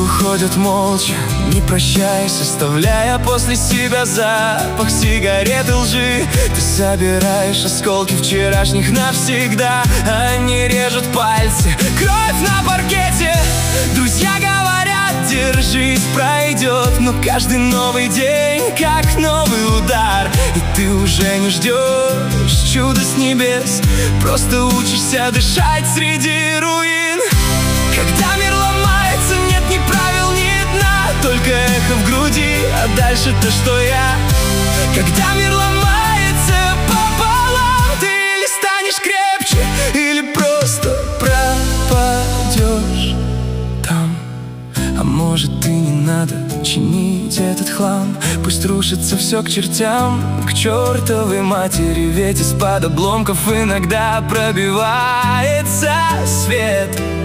уходят молча, не прощаясь, оставляя после себя запах сигарет и лжи. Ты собираешь осколки вчерашних навсегда, они режут пальцы, кровь на паркете. Друзья говорят, держись, пройдет, но каждый новый день как новый удар. И ты уже не ждешь чуда с небес, просто учишься дышать среди руин. Когда мир ломается, нет ни правил, ни дна, только эхо в груди, а дальше-то что я? Когда мир ломается пополам, ты или станешь крепче, или просто пропадешь там. А может, и не надо чинить этот хлам, пусть рушится все к чертям, к чертовой матери. Ведь из-под обломков иногда пробивается свет.